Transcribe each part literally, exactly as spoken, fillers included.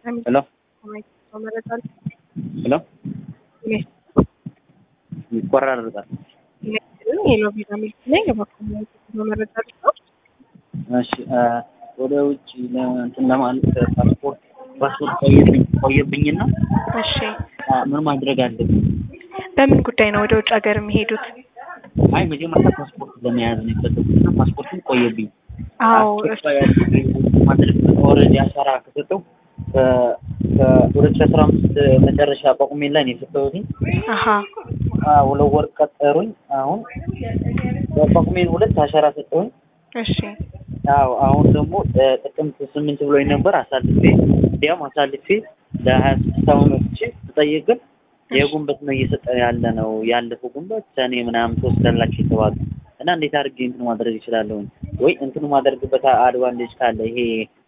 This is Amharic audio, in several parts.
Hello? Hello? ይቆራረጣል። ሄሎ ቪዛ ሚልክ ነኝ። የባኮመንት መረጃ ነው። እሺ ወደ ውጭ እንትን ለማለት ፓስፖርት ፓስፖርት ቆየብኝ ቆየብኝና እሺ ምን ማድረግ አለብኝ? በምን ጉዳይ ነው ወደ ውጭ ሀገር የሚሄዱት? አይ መጀመሪያ ፓስፖርት ለመያዝ ነው የፈለኩትና ፓስፖርቱን ቆየብኝ። አዎ ማድረግ ኦሬዲ አሻራ ከሰጠው ከሁለት ሺህ አስራ አምስት መጨረሻ ጳጉሜ ላይ ነው የሰጠሁት። አሃ አዎ ለወር ቀጠሩኝ። አሁን በጳጉሜ ሁለት አሻራ ሰጠሁኝ። እሺ አዎ አሁን ደግሞ ጥቅምት ስምንት ብሎኝ ነበር አሳልፌ ዲያም አሳልፌ ለ26 አመት ተጠየቅን። የጉንበት ነው እየሰጠ ያለ ነው ያለፈው ጉንበት ሰኔ ምናምን ተወስደላችሁ ተባሉ እና እንዴት አድርጌ እንትን ማድረግ ይችላልው ወይ እንትን ማድረግበት አድቫንቴጅ ካለ ይሄ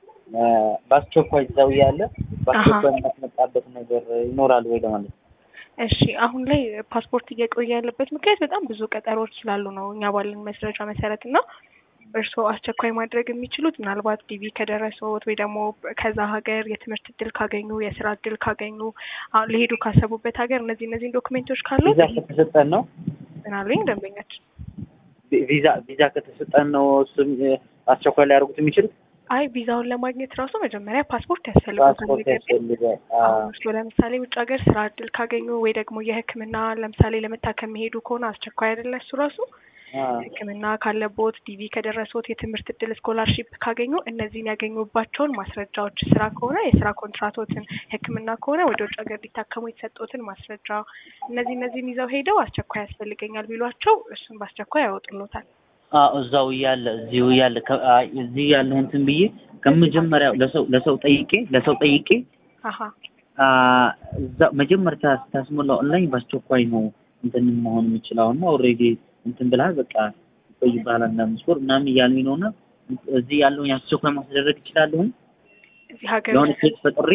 ባስቸኳይ ዘው ያለ ባስቸኳይ ማስመጣበት ነገር ይኖራል ወይ ለማለት? እሺ አሁን ላይ ፓስፖርት እየቆየ ያለበት ምክንያት በጣም ብዙ ቀጠሮች ስላሉ ነው እኛ ባለን መስረጃ መሰረትና እርስዎ አስቸኳይ ማድረግ የሚችሉት ምናልባት ዲቪ ከደረሰዎት ወይ ደግሞ ከዛ ሀገር የትምህርት እድል ካገኙ የስራ እድል ካገኙ ለሄዱ ካሰቡበት ሀገር እነዚህ እነዚህ ዶክመንቶች ካሉ ቪዛ ከተሰጠን ነው ምናልኝ ደንበኛችን ቪዛ ቪዛ ከተሰጠን ነው እሱም አስቸኳይ ላይ ያደርጉት የሚችሉት። አይ ቪዛውን ለማግኘት ራሱ መጀመሪያ ፓስፖርት ያስፈልጋል። ፓስፖርት ያስፈልጋል። አዎ ለምሳሌ ውጭ ሀገር ስራ እድል ካገኙ ወይ ደግሞ የሕክምና ለምሳሌ ለመታከም መሄዱ ከሆነ አስቸኳይ አይደለ እሱ ራሱ ሕክምና ካለቦት ዲቪ ከደረሰዎት የትምህርት እድል ስኮላርሺፕ ካገኙ እነዚህን ያገኙባቸውን ማስረጃዎች ስራ ከሆነ የስራ ኮንትራቶችን ሕክምና ከሆነ ወደ ውጭ ሀገር ሊታከሙ የተሰጡትን ማስረጃ እነዚህ እነዚህን ይዘው ሄደው አስቸኳይ ያስፈልገኛል ቢሏቸው እሱን በአስቸኳይ ያወጡልዎታል። አዎ እዛው ያለ እዚሁ ያለ እዚህ ያለው እንትን ብዬ ከመጀመሪያው ለሰው ለሰው ጠይቄ ለሰው ጠይቄ አሃ አ እዛ መጀመሪያ ታስሞላው ኦንላይን በአስቸኳይ ነው እንትን መሆን የሚችለውና ኦሬዲ እንትን ብላ በቃ ቆይ ባላና መስኮር ምናምን እያሉኝ ነውና እዚህ ያለው ያስቸኳይ ማስደረግ ይችላልው እዚህ ሀገር ነው ሴት ፈጥሪ።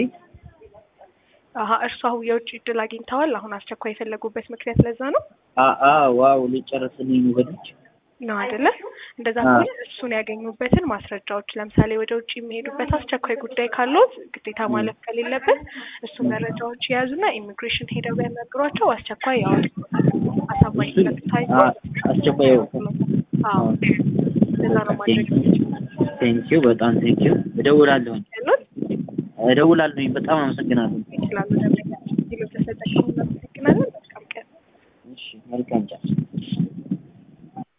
አሃ እርሷው የውጭ እድል አግኝተዋል። አሁን አስቸኳይ የፈለጉበት ምክንያት ለዛ ነው። አ አ ዋው ሊጨርስልኝ ነው በልጅ ነው አይደለ? እንደዛ ከሆነ እሱን ያገኙበትን ማስረጃዎች ለምሳሌ ወደ ውጭ የሚሄዱበት አስቸኳይ ጉዳይ ካለው ግዴታ ማለፍ ከሌለበት እሱ መረጃዎች ያዙና ኢሚግሬሽን ሄደው ቢያናግሯቸው አስቸኳይ ያወጡታል። አሳባይ ስለታይ አስቸኳይ ያወጡ። አዎ እንደዛ ነው ማድረግ። ቴንክ ዩ በጣም ቴንክ ዩ። እደውላለሁ እደውላለሁ። በጣም አመሰግናለሁ። ይችላል ለምን ይልተሰጠኝ ነው። አመሰግናለሁ። መልካም ቀን። እሺ መልካም ቀን።